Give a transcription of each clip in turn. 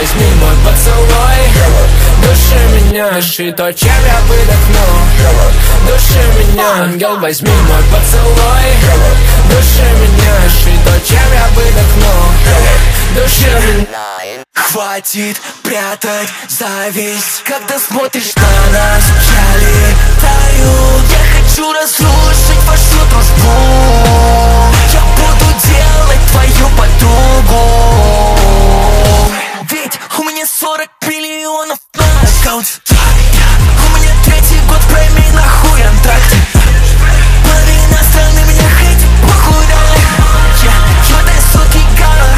возьми мой поцелуй. Души меня, дыши то, чем я выдохну. Души меня, ангел, возьми мой поцелуй. Души меня, дыши то, чем я выдохну. Души меня. Хватит прятать зависть, когда смотришь на нас, пчели тают. Я хочу разрушить вашу дружбу. Я буду делать твою подругу. Ведь у меня 40 миллионов на аккаунте. У меня 3-й год премии на хуй антракте. Половина страны меня хейтит, похуй реально. Я в этой суке гала.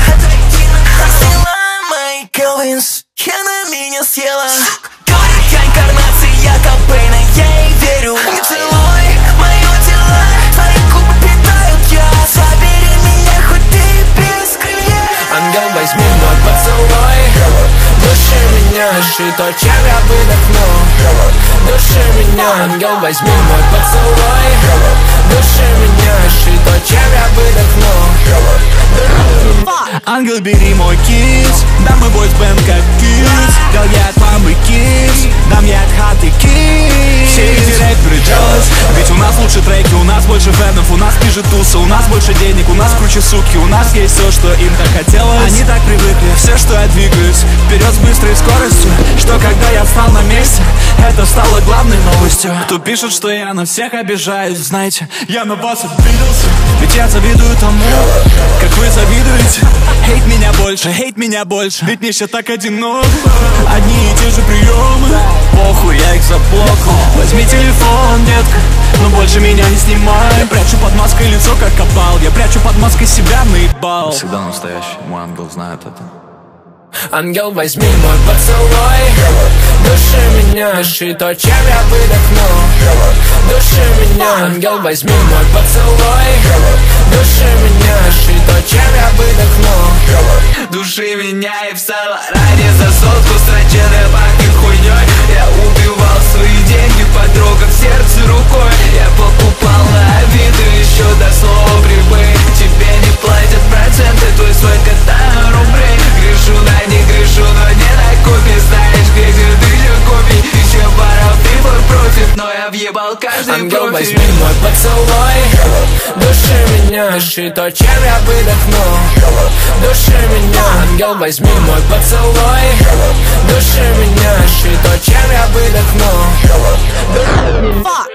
Келвинс, я на меня съела. Говорит, я инкарнация Кобейна, я ей верю. Не целуй моё тело, твои губы питают я. Забери меня, хоть ты без крылья. Ангел, возьми мой поцелуй. Души меня, дыши то, чем я выдохну. Души меня, ангел, возьми мой поцелуй. Души меня, дыши то, чем я выдохну. Ангел, бери мой кис, да мы бойсбенд как кис. Дал я от мамы кис, дам я от хаты кис. Все эти рэперы jealous, ведь у нас лучше треки, у нас больше фенов, у нас ближе туса, у нас больше денег, у нас круче суки, у нас есть все, что им так хотелось. Они так привыкли, все, что я двигаюсь вперед с быстрой скоростью, что когда я встал на месте, это стало главной новостью. Кто пишет, что я на всех обижаюсь, знаете, я на вас обиделся. Ведь я завидую тому, как вы завидуете. Хейт меня больше, ведь мне сейчас так одиноко. Одни и те же приемы, похуй, я их заблокал. Возьми телефон, детка, но больше меня не снимай. Прячу под маской лицо, как копал. Я прячу под маской себя, наебал. Всегда настоящий, мой ангел знает это. Ангел, возьми мой поцелуй. Души меня, дыши то, чем я выдохну. Души меня, ангел, возьми мой поцелуй. Души меня, дыши то, чем я выдохну. Души меня и в Саларане за сотку сроченая пахнет хуйней. Я убивал свои деньги под рогом, сердце рукой. Я покупал на Авито еще до слова прибыль. Тебе не платят проценты, твой свой кота рублей. Грешу на них, грешу, но не на копии. Знаешь, где 1000 копий. Еще пара твой профит, но я въебал каждый ангел, профиль. возьми мой поцелуй. Души меня, дыши то, чем я выдохну. Души меня, ангел, возьми мой поцелуй. Души меня, дыши то, чем я выдохну.